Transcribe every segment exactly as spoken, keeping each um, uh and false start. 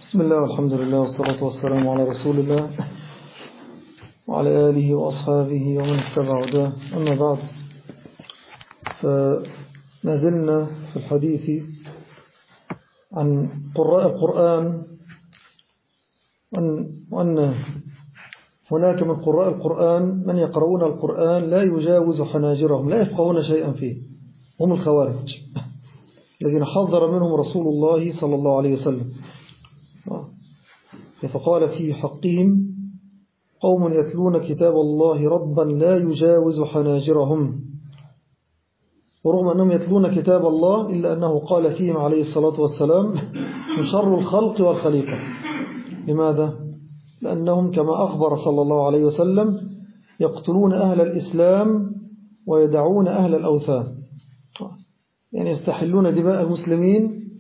بسم الله والحمد لله والصلاة والسلام على رسول الله وعلى آله وأصحابه ومن اتبع هداه. أما بعد، فما زلنا في الحديث عن قراء القرآن، وأن هناك من قراء القرآن من يقرؤون القرآن لا يجاوز حناجرهم، لا يفقهون شيئا فيه، هم الخوارج الذين حذر منهم رسول الله صلى الله عليه وسلم، فقال في حقهم: قوم يتلون كتاب الله رطبا لا يجاوز حناجرهم. ورغم أنهم يتلون كتاب الله إلا أنه قال فيهم عليه الصلاة والسلام: شر الخلق والخليقة. لماذا؟ لأنهم كما أخبر صلى الله عليه وسلم يقتلون أهل الإسلام ويدعون أهل الأوثان، يعني يستحلون دماء المسلمين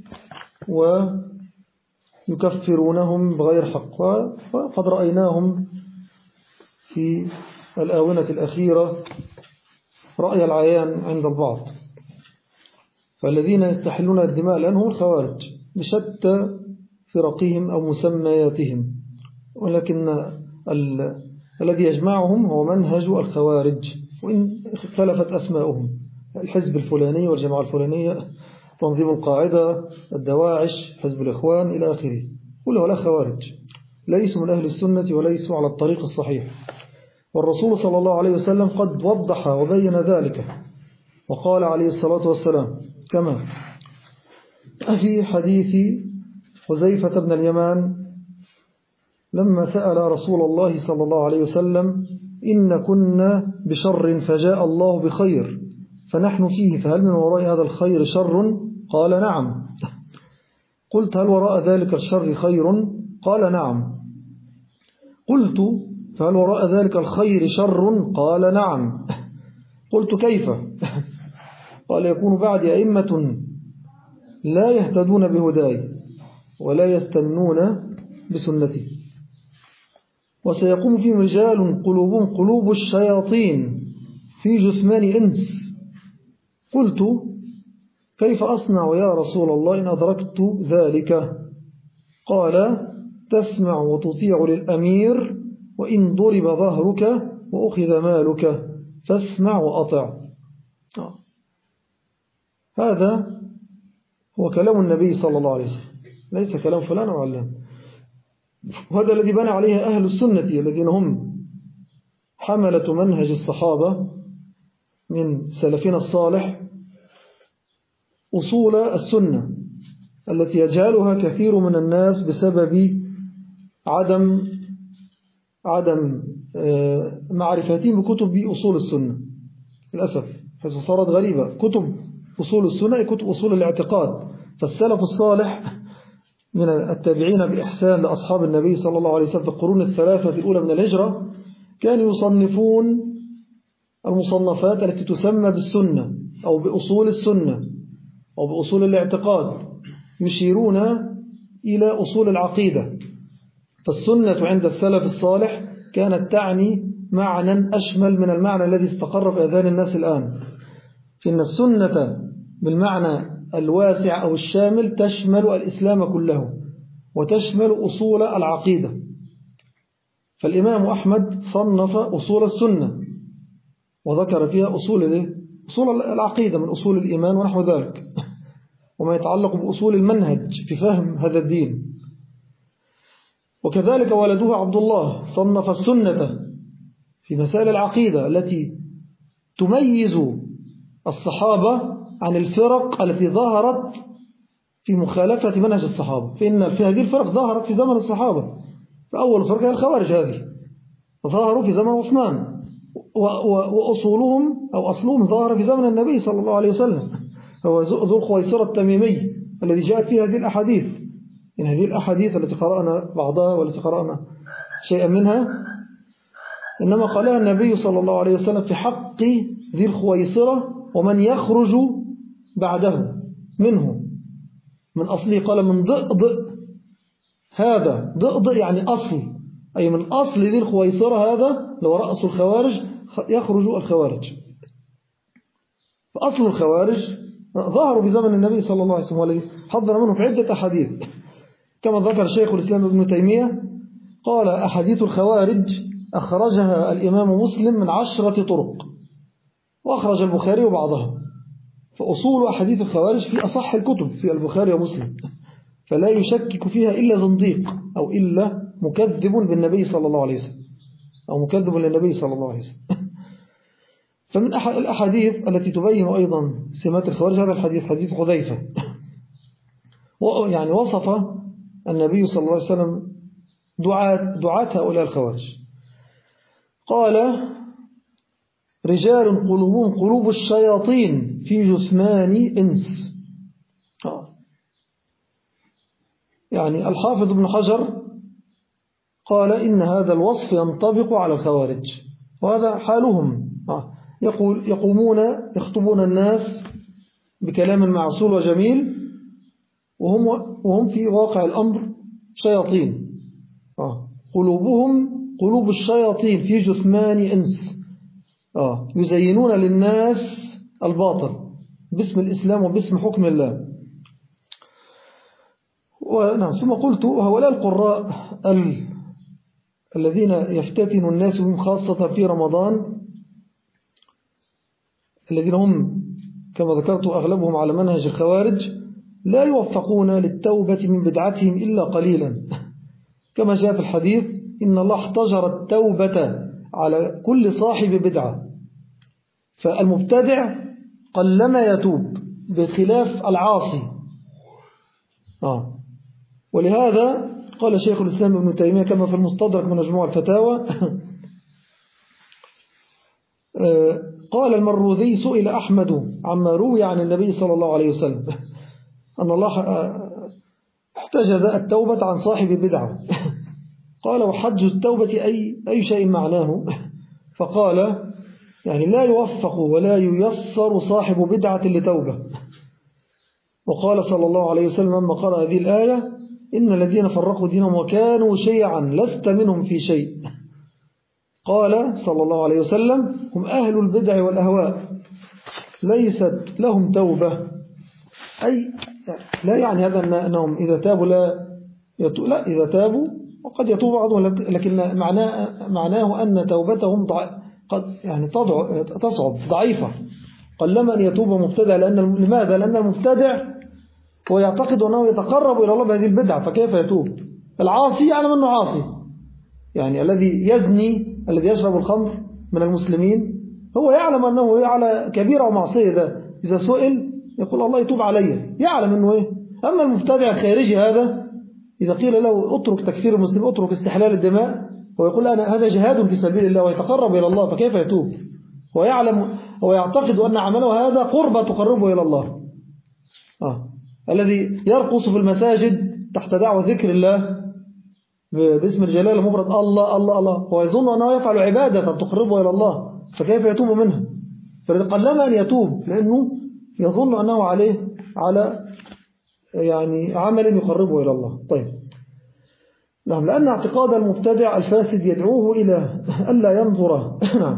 ويكفرونهم بغير حق. وقد رأيناهم في الآونة الأخيرة رأي العيان عند البعض. فالذين يستحلون الدماء الآن هم الخوارج بشتى فرقهم أو مسمياتهم، ولكن ال... الذي يجمعهم هو منهج الخوارج، وإن اختلفت أسماؤهم: الحزب الفلاني والجماعة الفلانية، تنظيم القاعدة، الدواعش، حزب الإخوان إلى آخره، كلها لا خوارج، ليسوا من أهل السنة وليسوا على الطريق الصحيح. والرسول صلى الله عليه وسلم قد وضح وبين ذلك، وقال عليه الصلاة والسلام كما في حديث حذيفة بن اليمان لما سأل رسول الله صلى الله عليه وسلم: إن كنا بشر فجاء الله بخير فنحن فيه، فهل من وراء هذا الخير شر؟ قال: نعم. قلت: هل وراء ذلك الشر خير؟ قال: نعم. قلت: فهل وراء ذلك الخير شر؟ قال: نعم. قلت: كيف؟ قال: يكون بعد أئمة لا يهتدون بهداي ولا يستنون بسنتي، وسيقوم فيهم رجال قلوبهم قلوب الشياطين في جثمان إنس. قلت: كيف أصنع يا رسول الله إن أدركت ذلك؟ قال: تسمع وتطيع للأمير، وإن ضرب ظهرك وأخذ مالك فاسمع وأطع. هذا هو كلام النبي صلى الله عليه وسلم، ليس كلام فلان أو علان. وهذا الذي بنى عليه أهل السنة الذين هم حملة منهج الصحابة من سلفنا الصالح، أصول السنة التي يجهلها كثير من الناس بسبب عدم عدم معرفتهم بكتب أصول السنة للأسف، حيث صارت غريبة. كتب أصول السنة كتب أصول الاعتقاد. فالسلف الصالح من التابعين بإحسان لأصحاب النبي صلى الله عليه وسلم في القرون الثلاثة الأولى من الهجرة كانوا يصنفون المصنفات التي تسمى بالسنة أو بأصول السنة أو بأصول الاعتقاد، يشيرون إلى أصول العقيدة. فالسنة عند السلف الصالح كانت تعني معنى أشمل من المعنى الذي استقر في أذهان الناس الآن، فإن السنة بالمعنى الواسع أو الشامل تشمل الإسلام كله وتشمل أصول العقيدة. فالإمام أحمد صنف أصول السنة وذكر فيها أصول أصول العقيدة من أصول الإيمان ونحو ذلك، وما يتعلق بأصول المنهج في فهم هذا الدين. وكذلك ولده عبد الله صنف السنة في مسائل العقيدة التي تميز الصحابة عن الفرق التي ظهرت في مخالفة منهج الصحابة، فإن في هذه الفرق ظهرت في زمن الصحابة. فأول فرق هي الخوارج، هذه ظهروا في زمن عثمان، وأصولهم أو أصلهم ظهر في زمن النبي صلى الله عليه وسلم، هو ذو الخويصرة التميمي الذي جاءت فيه هذه الأحاديث. إن هذه الأحاديث التي قرأنا بعضها والتي قرأنا شيئا منها إنما قالها النبي صلى الله عليه وسلم في حق ذي الخويصرة ومن يخرج بعده منه من أصله. قال: من ضئضئ هذا، ضئضئ يعني أصل، أي من أصل ذي الخويصرة هذا لو رأس الخوارج يخرج الخوارج. فأصل الخوارج ظهروا في زمن النبي صلى الله عليه وسلم، والذي حضر منه في عدة أحاديث. كما ذكر شيخ الإسلام ابن تيمية قال أحاديث الخوارج أخرجها الإمام مسلم من عشرة طرق، وأخرج البخاري وبعضها، فأصول أحاديث الخوارج في أصح الكتب في البخاري ومسلم، فلا يشكك فيها إلا زنديق أو إلا مكذب بالنبي صلى الله عليه وسلم أو مكذب للنبي صلى الله عليه وسلم. فمن الأحاديث التي تبين أيضا سمات الخوارج هذا الحديث، حديث حذيفة، يعني وصف النبي صلى الله عليه وسلم دعاة, دعاة هؤلاء الخوارج، قال رجال قلوبهم قلوب الشياطين في جثمان إنس. يعني الحافظ ابن حجر قال إن هذا الوصف ينطبق على الخوارج، وهذا حالهم، يقول يقومون يخطبون الناس بكلام معسول وجميل، وهم, وهم في واقع الأمر شياطين، قلوبهم قلوب الشياطين في جثمان إنس، يزينون للناس الباطل باسم الإسلام وباسم حكم الله. ونعم، ثم قلت هؤلاء القراء ال... الذين يفتتن الناس بهم خاصة في رمضان، الذين هم كما ذكرت أغلبهم على منهج الخوارج، لا يوفقون للتوبة من بدعتهم إلا قليلا، كما جاء في الحديث إن الله احتجر التوبة على كل صاحب بدعة، فالمبتدع قلما يتوب بخلاف العاصي. آه. ولهذا قال شيخ الإسلام ابن تيمية كما في المستدرك من مجموع الفتاوى قال المروذي سئل أحمد عما روي عن النبي صلى الله عليه وسلم أن الله احتجز التوبة عن صاحب بدعة، قال وحج التوبة أي, أي شيء معناه؟ فقال يعني لا يوفق ولا ييسر صاحب بدعة لتوبة. وقال صلى الله عليه وسلم لما قرأ هذه الآية إن الذين فرقوا دينهم وكانوا شيعا لست منهم في شيء، قال صلى الله عليه وسلم هم أهل البدع والأهواء ليست لهم توبة، أي لا يعني هذا أنهم إذا تابوا لا يتو لا إذا تابوا وقد يتوب بعضهم، لكن معناه, معناه أن توبتهم قد يعني تصعب ضعيفة، قلما أن يتوب مبتدع. لأن لماذا؟ لأن المبتدع هو يعتقد أنه يتقرب إلى الله بهذه البدعة، فكيف يتوب؟ العاصي يعلم أنه عاصي، يعني الذي يزني الذي يشرب الخمر من المسلمين هو يعلم أنه على كبيرة ومعصية، ده إذا سئل يقول الله يتوب علي، يعلم أنه إيه. أما المبتدع الخارجي هذا إذا قيل له اترك تكفير المسلم اترك استحلال الدماء ويقول أنا هذا جهاد في سبيل الله ويتقرب إلى الله، فكيف يتوب؟ هو يعلم ويعتقد أن عمله هذا قربة تقربه إلى الله. آه. الذي يرقص في المساجد تحت دعوة ذكر الله باسم الجلال المفرد الله الله الله، هو يظن أنه يفعل عبادة تقربه إلى الله، فكيف يتوب منها؟ فقلما أن يتوب لأنه يظن أنه عليه على يعني عمل يقربه إلى الله. طيب نعم، لأن اعتقاد المبتدع الفاسد يدعوه إلى ألا ينظر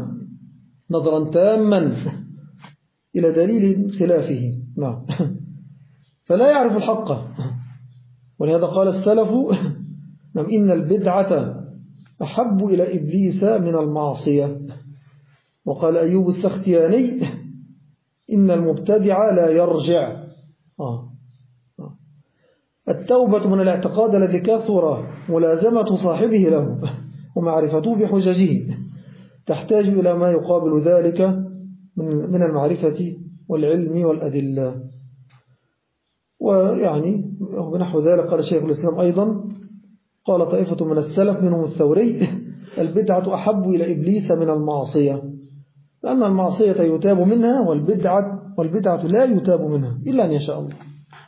نظرا تاما إلى دليل خلافه، نعم، فلا يعرف الحق. ولهذا قال السلف نعم إن البدعة أحب إلى إبليس من المعصية. وقال أيوب السختياني إن المبتدع لا يرجع. آه. آه. التوبة من الاعتقاد الذي كثر ملازمة صاحبه له ومعرفته بحججه، تحتاج إلى ما يقابل ذلك من المعرفة والعلم والأدلة. ويعني بنحو ذلك قال شيخ الإسلام أيضا قال طائفة من السلف منهم الثوري البدعة أحب إلى إبليس من المعصية، لأن المعصية يتاب منها والبدعة, والبدعة لا يتاب منها إلا أن يشاء الله.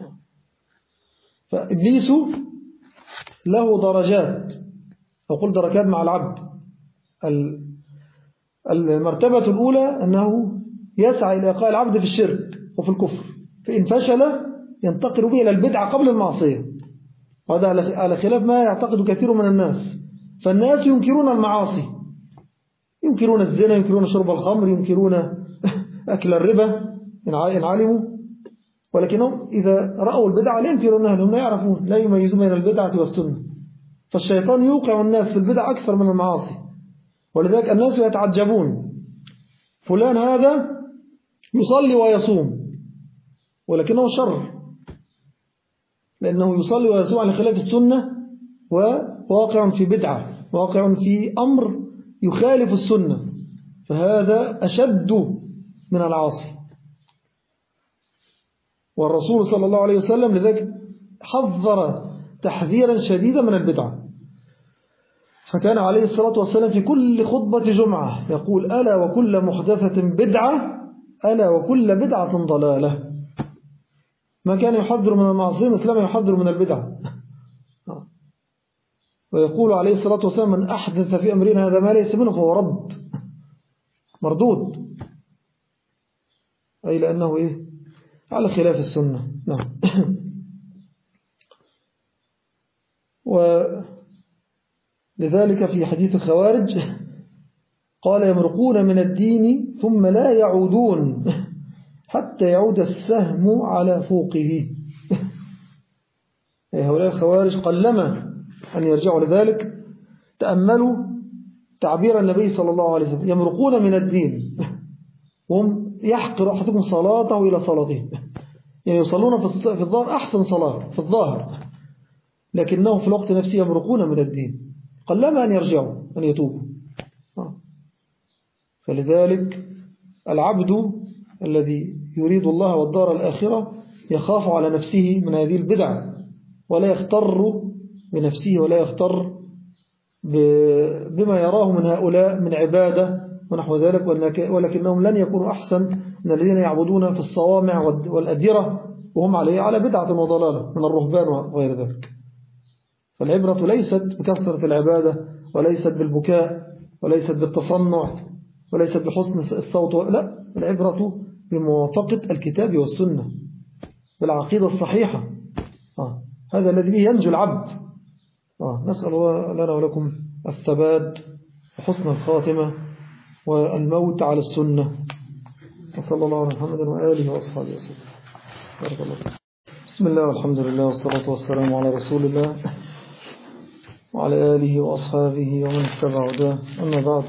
فإبليس له درجات أو قل دركات مع العبد. المرتبة الأولى أنه يسعى إلى إيقاع العبد في الشرك وفي الكفر، فإن فشل ينتقل به إلى البدعة قبل المعصية، وهذا على خلاف ما يعتقد كثير من الناس. فالناس ينكرون المعاصي، ينكرون الزنا، ينكرون شرب الخمر، ينكرون أكل الربا إن علموا، ولكنهم إذا رأوا البدعة لا ينكرونها، لهم لا يعرفون، لا يميزون بين البدعة والسنة. فالشيطان يوقع الناس في البدع أكثر من المعاصي، ولذلك الناس يتعجبون، فلان هذا يصلي ويصوم ولكنه شر، لأنه يصلي ويصوم على خلاف السنة وواقع في بدعة، واقع في أمر يخالف السنة، فهذا أشد من العاصي. والرسول صلى الله عليه وسلم لذلك حذر تحذيرا شديدا من البدعة، فكان عليه الصلاة والسلام في كل خطبة جمعة يقول: ألا وكل محدثة بدعة، ألا وكل بدعة ضلالة. ما كان يحذر من المعصية مثل ما يحذر من البدعة. ويقول عليه الصلاة والسلام: من أحدث في أمرنا هذا ما ليس منه فهو رد، مردود، أي لأنه إيه؟ على خلاف السنة. نعم. ولذلك في حديث الخوارج قال: يمرقون من الدين ثم لا يعودون حتى يعود السهم على فوقه. هؤلاء الخوارج قلما أن يرجعوا لذلك. تأملوا تعبير النبي صلى الله عليه وسلم: يمرقون من الدين، وهم يحقر أحدكم صلاته إلى صلاته، يعني يصلون في الظاهر أحسن صلاة في الظاهر، لكنهم في الوقت نفسه يمرقون من الدين، قلما أن يرجعوا أن يتوبوا. فلذلك العبد الذي يريد الله والدار الآخرة يخاف على نفسه من هذه البدع، ولا يختر بنفسه ولا يختر بما يراه من هؤلاء من عبادة ونحو ذلك، ولكنهم لن يكونوا أحسن من الذين يعبدون في الصوامع والأديرة وهم عليه على بدعة وضلالة من الرهبان وغير ذلك. فالعبرة ليست بكثرة العبادة، وليست بالبكاء، وليست بالتصنع، وليست بحسن الصوت، لا، العبرة بموافقة الكتاب والسنة، بالعقيدة الصحيحة. آه. هذا الذي ينجو العبد. آه. نسأل الله لنا ولكم الثبات وحسن الخاتمة والموت على السنة. وصلى الله على محمد وآله وأصحابه وسلم. بارك الله. بسم الله والحمد لله والصلاة والسلام على رسول الله وعلى آله وأصحابه ومن اتبع هداه. أما بعد،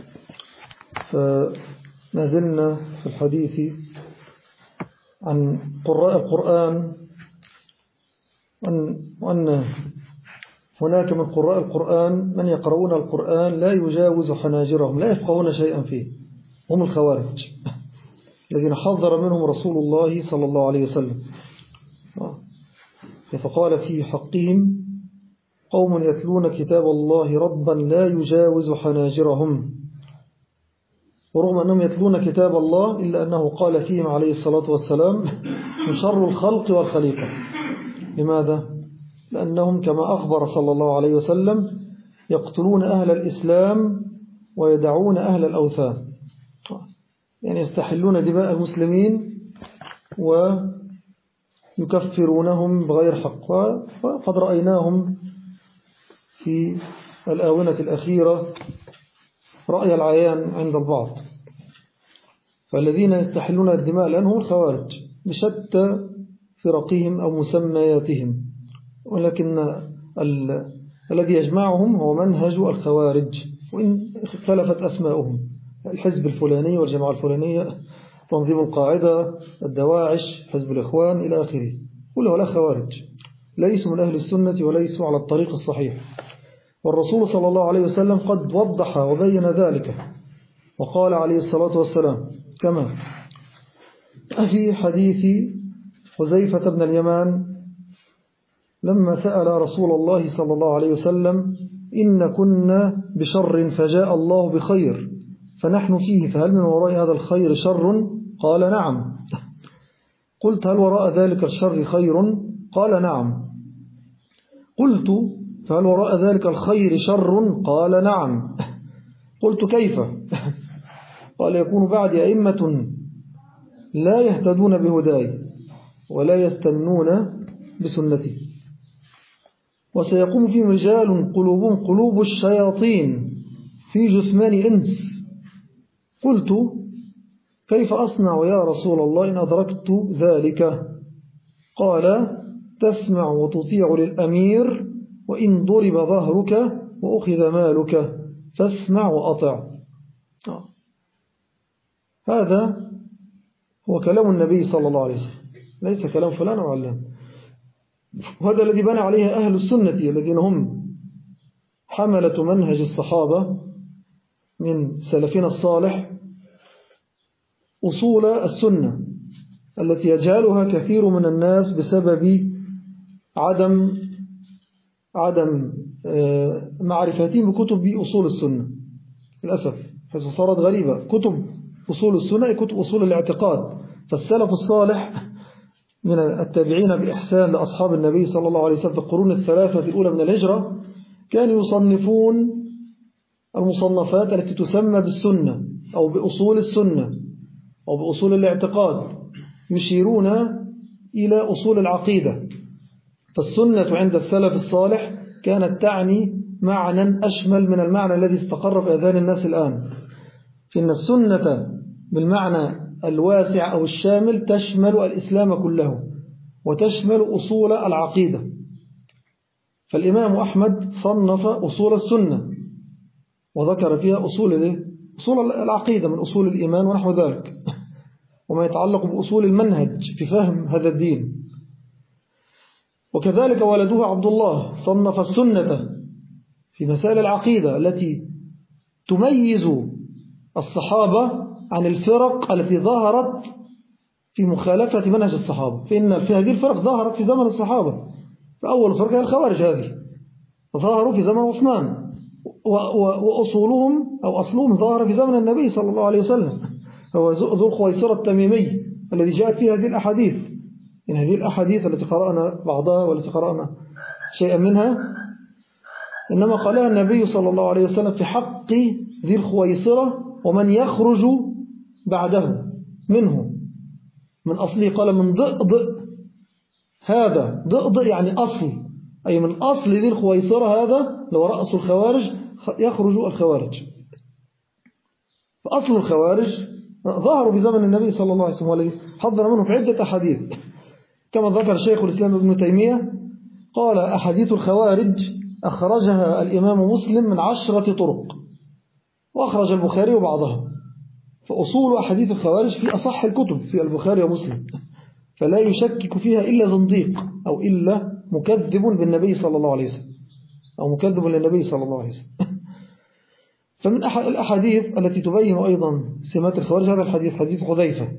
فما زلنا في الحديث عن قراء القرآن، وأن هناك من قراء القرآن من يقرؤون القرآن لا يجاوز حناجرهم، لا يفقهون شيئا فيه، هم الخوارج الذين حذر منهم رسول الله صلى الله عليه وسلم. فقال في حقهم: قوم يتلون كتاب الله رطبا لا يجاوز حناجرهم. ورغم أنهم يتلون كتاب الله إلا أنه قال فيهم عليه الصلاة والسلام: شر الخلق والخليقة. لماذا؟ لأنهم كما أخبر صلى الله عليه وسلم يقتلون أهل الإسلام ويدعون أهل الأوثان، يعني يستحلون دماء المسلمين ويكفرونهم بغير حق. وقد رأيناهم في الآونة الأخيرة رأي العيان عند البعض. فالذين يستحلون الدماء الآن هم الخوارج بشتى فرقهم أو مسمياتهم، ولكن ال... الذي يجمعهم هو منهج الخوارج، وإن اختلفت أسماؤهم: الحزب الفلاني والجماعة الفلانية، تنظيم القاعدة، الدواعش، حزب الإخوان إلى آخره، كلها لا خوارج، ليسوا من أهل السنة وليسوا على الطريق الصحيح. والرسول صلى الله عليه وسلم قد وضح وبين ذلك، وقال عليه الصلاة والسلام كما في حديث حذيفة بن اليمان لما سأل رسول الله صلى الله عليه وسلم: إن كنا بشر فجاء الله بخير فنحن فيه، فهل من وراء هذا الخير شر؟ قال: نعم. قلت: هل وراء ذلك الشر خير؟ قال: نعم. قلت: فهل وراء ذلك الخير شر؟ قال: نعم. قلت: كيف؟ قال: يكون بعد أئمة لا يهتدون بهداي ولا يستنون بسنتي، وسيقوم فيهم رجال قلوبهم قلوب الشياطين في جثمان إنس. قلت: كيف أصنع يا رسول الله إن أدركت ذلك؟ قال تسمع وتطيع للأمير وإن ضرب ظهرك وأخذ مالك فاسمع وأطع. هذا هو كلام النبي صلى الله عليه وسلم، ليس كلام فلان أو علان. وهذا الذي بنى عليه أهل السنة الذين هم حملة منهج الصحابة من سلفنا الصالح، أصول السنة التي يجهلها كثير من الناس بسبب عدم عدم معرفتهم بكتب أصول السنة للأسف، حيث صارت غريبة. كتب أصول السنة كتب أصول الاعتقاد. فالسلف الصالح من التابعين بإحسان لأصحاب النبي صلى الله عليه وسلم في القرون الثلاثة الأولى من الهجرة كانوا يصنفون المصنفات التي تسمى بالسنة أو بأصول السنة أو بأصول الاعتقاد، يشيرون إلى أصول العقيدة. فالسنة عند السلف الصالح كانت تعني معنى أشمل من المعنى الذي استقر في أذهان الناس الآن، فإن السنة بالمعنى الواسع أو الشامل تشمل الإسلام كله وتشمل أصول العقيدة. فالإمام أحمد صنف أصول السنة وذكر فيها أصول أصول العقيدة من أصول الإيمان ونحو ذلك، وما يتعلق بأصول المنهج في فهم هذا الدين. وكذلك ولده عبد الله صنف السنة في مسائل العقيدة التي تميز الصحابة عن الفرق التي ظهرت في مخالفة منهج الصحابة، فإن في هذه الفرق ظهرت في زمن الصحابة. فأول فرق هي الخوارج، هذه ظهروا في زمن عثمان، وأصولهم أو أصلهم ظهر في زمن النبي صلى الله عليه وسلم، هو ذو الخويصرة التميمي الذي جاءت فيه هذه الأحاديث. إن هذه الأحاديث التي قرأنا بعضها والتي قرأنا شيئا منها إنما قالها النبي صلى الله عليه وسلم في حق ذي الخويصرة ومن يخرج بعده منه من أصله. قال من ضئضئ، هذا ضئضئ يعني أصل، أي من أصل ذي الخويصرة، هذا لو رأس الخوارج يخرج الخوارج. فأصل الخوارج ظهروا في زمن النبي صلى الله عليه وسلم، والذي حضر منه في عدة أحاديث كما ذكر شيخ الإسلام ابن تيمية. قال أحاديث الخوارج أخرجها الإمام مسلم من عشرة طرق، وأخرج البخاري وبعضها. فأصول أحاديث الخوارج في أصح الكتب في البخاري ومسلم، فلا يشكك فيها إلا زنديق أو إلا مكذب بالنبي صلى الله عليه وسلم أو مكذب للنبي صلى الله عليه وسلم. فمن الأحاديث التي تبين أيضا سمات الخوارج هذا الحديث، حديث حذيفة،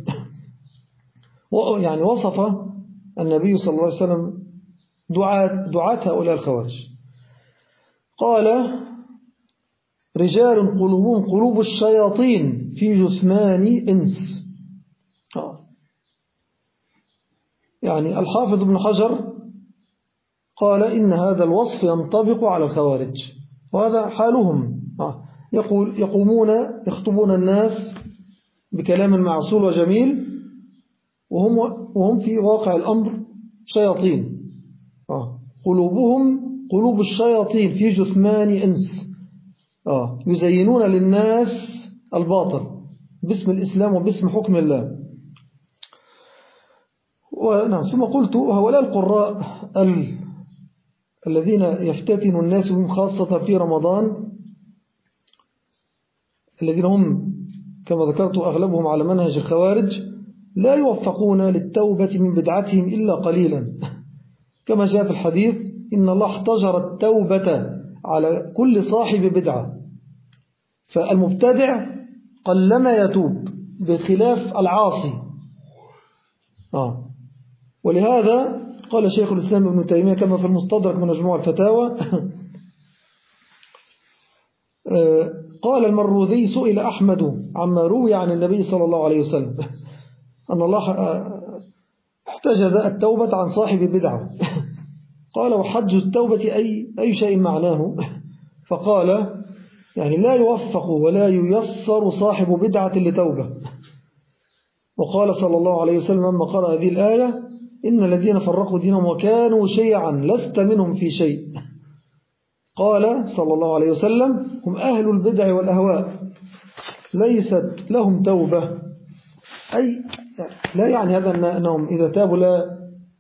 يعني وصف النبي صلى الله عليه وسلم دعاة, دعاة هؤلاء الخوارج. قال رجال قلوبهم قلوب الشياطين في جثمان إنس. يعني الحافظ ابن حجر قال إن هذا الوصف ينطبق على الخوارج، وهذا حالهم. يقول يقومون يخطبون الناس بكلام معسول وجميل، وهم, وهم في واقع الأمر شياطين. قلوبهم قلوب الشياطين في جثمان إنس، يزينون للناس الباطل باسم الإسلام وباسم حكم الله. ونعم، ثم قلت هؤلاء القراء ال... الذين يفتتن الناس بهم خاصة في رمضان، الذين هم كما ذكرت أغلبهم على منهج الخوارج، لا يوفقون للتوبة من بدعتهم إلا قليلا، كما جاء في الحديث إن الله احتجر التوبة على كل صاحب بدعة. فالمبتدع قلما يتوب بخلاف العاصي. آه. ولهذا قال شيخ الإسلام ابن تيمية كما في المستدرك من مجموع الفتاوى قال المروذي سئل أحمد عما روي عن النبي صلى الله عليه وسلم أن الله احتجز التوبة عن صاحب بدعة، قال وحج التوبة أي, أي شيء معناه؟ فقال يعني لا يوفق ولا ييسر صاحب بدعة لتوبة. وقال صلى الله عليه وسلم لما قرأ هذه الآية إن الذين فرقوا دينهم وكانوا شيعا لست منهم في شيء، قال صلى الله عليه وسلم هم أهل البدع والأهواء ليست لهم توبة. أي لا يعني هذا أنهم إذا تابوا لا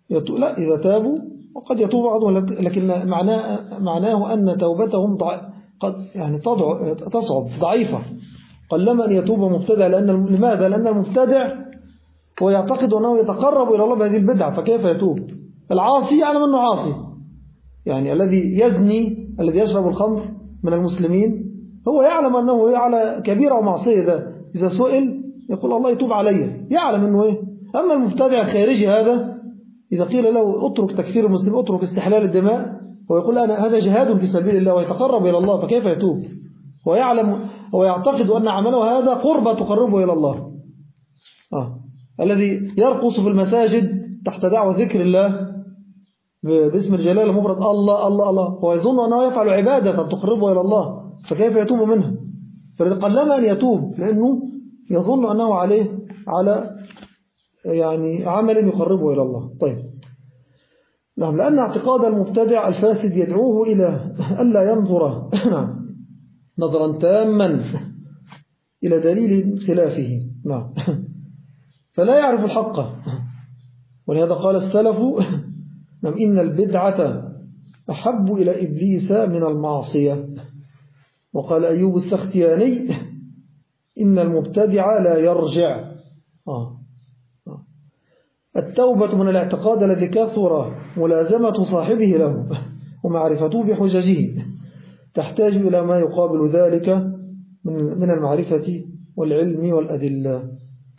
لا، إذا تابوا وقد يتوب بعضهم، لكن معناه, معناه أن توبتهم ضع... قد يعني تضع... تصعب ضعيفة. قلما أن يتوب مبتدع، لأن لماذا؟ لأن المبتدع هو يعتقد أنه يتقرب إلى الله بهذه البدعة، فكيف يتوب؟ العاصي يعلم أنه عاصي، يعني الذي يزني، الذي يشرب الخمر من المسلمين، هو يعلم أنه على كبيرة ومعصية، ده إذا سئل يقول الله يتوب علي، يعلم أنه إيه. أما المبتدع الخارجي هذا إذا قيل له اترك تكفير المسلم، اترك استحلال الدماء، ويقول أنا هذا جهاد في سبيل الله ويتقرب إلى الله، فكيف يتوب؟ هو يعلم، هو يعتقد أن عمله هذا قربة تقربه إلى الله. آه. الذي يرقص في المساجد تحت دعوة ذكر الله باسم الجلال المفرد الله الله الله، هو يظن أنه يفعل عبادة تقربه إلى الله، فكيف يتوب منها؟ فقلما أن يتوب، لأنه يظن أنه عليه على يعني عمل يقربه إلى الله. طيب، نعم، لأن اعتقاد المبتدع الفاسد يدعوه إلى ألا ينظر نظرا تاما إلى دليل خلافه، نعم، فلا يعرف الحق. ولهذا قال السلف نعم إن البدعة أحب إلى إبليس من المعصية. وقال أيوب السختياني إن المبتدع لا يرجع. آه. آه. التوبة من الاعتقاد الذي كثر ملازمة صاحبه له ومعرفته بحججه، تحتاج إلى ما يقابل ذلك من المعرفة والعلم والأدلة.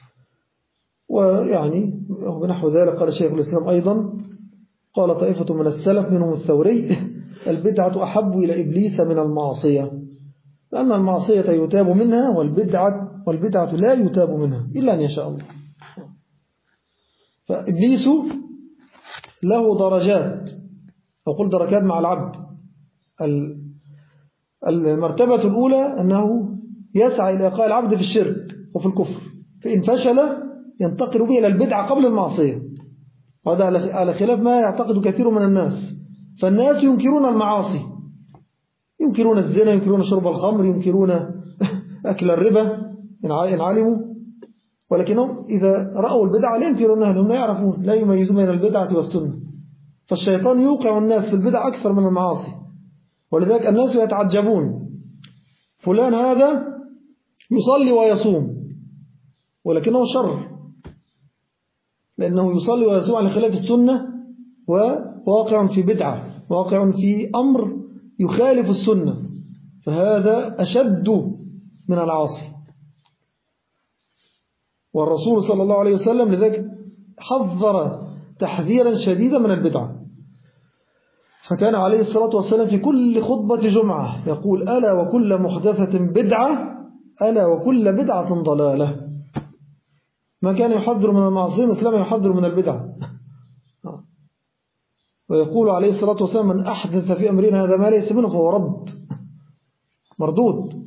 ويعني بنحو ذلك قال شيخ الإسلام أيضا، قال طائفة من السلف منهم الثوري البدعة أحب إلى إبليس من المعصية، لأن المعصية يتاب منها والبدعة, والبدعة لا يتاب منها إلا أن يشاء الله. فإبليس له درجات، أو قل دركات مع العبد. المرتبة الأولى أنه يسعى إلى إيقاع العبد في الشرك وفي الكفر، فإن فشل ينتقل به إلى البدعة قبل المعصية، وهذا على خلاف ما يعتقد كثير من الناس. فالناس ينكرون المعاصي، ينكرون الزنا، ينكرون شرب الخمر، ينكرون أكل الربا إن علموا، ولكنهم إذا رأوا البدعة لا ينكرونها، لهم لا يعرفون، لا يميزون بين البدعة والسنة. فالشيطان يوقع الناس في البدع أكثر من المعاصي، ولذلك الناس يتعجبون، فلان هذا يصلي ويصوم ولكنه شر، لأنه يصلي ويصوم على خلاف السنة وواقع في بدعة، واقع في أمر يخالف السنة، فهذا أشد من العاصي. والرسول صلى الله عليه وسلم لذلك حذر تحذيرا شديدا من البدعة، فكان عليه الصلاة والسلام في كل خطبة جمعة يقول ألا وكل محدثة بدعة، ألا وكل بدعة ضلالة. ما كان يحذر من المعصية مثل ما يحذر من البدعة. ويقول عليه الصلاة والسلام من أحدث في أمرنا هذا ما ليس منه فهو رد، مردود،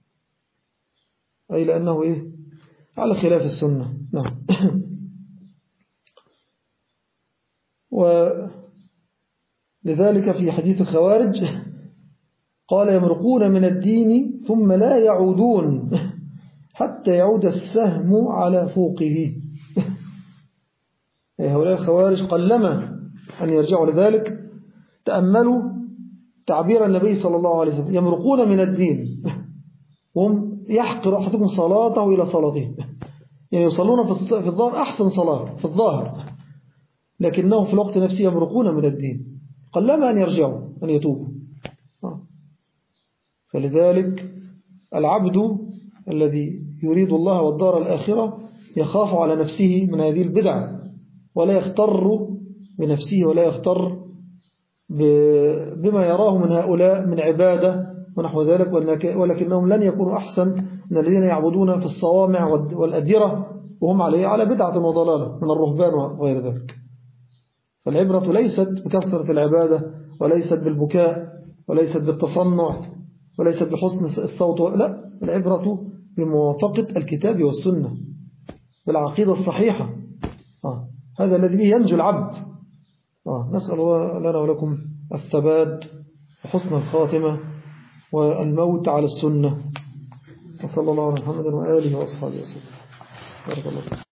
أي لأنه إيه؟ على خلاف السنة. نعم. ولذلك في حديث الخوارج قال يمرقون من الدين ثم لا يعودون حتى يعود السهم على فوقه. هؤلاء الخوارج قلما أن يرجعوا لذلك. تأملوا تعبير النبي صلى الله عليه وسلم، يمرقون من الدين وهم يحقر أحدكم صلاته إلى صلاتهم، يعني يصلون في الظاهر أحسن صلاة في الظاهر، لكنهم في الوقت نفسه يمرقون من الدين، قلما أن يرجعوا أن يتوبوا. فلذلك العبد الذي يريد الله والدار الآخرة يخاف على نفسه من هذه البدع، ولا يختر بنفسه ولا يختر بما يراه من هؤلاء من عبادة ونحو ذلك، ولكنهم لن يكونوا أحسن من الذين يعبدون في الصوامع والأديرة وهم عليه على بدعة وضلالة من الرهبان وغير ذلك. فالعبرة ليست بكثرة العبادة، وليست بالبكاء، وليست بالتصنع، وليست بحسن الصوت، لا، العبرة بموافقة الكتاب والسنة، بالعقيدة الصحيحة. آه. هذا الذي ينجو العبد. آه. نسأل الله لنا ولكم الثبات وحسن الخاتمة والموت على السنة. وصلى الله على محمد وآله وأصحابه وسلم. بارك الله.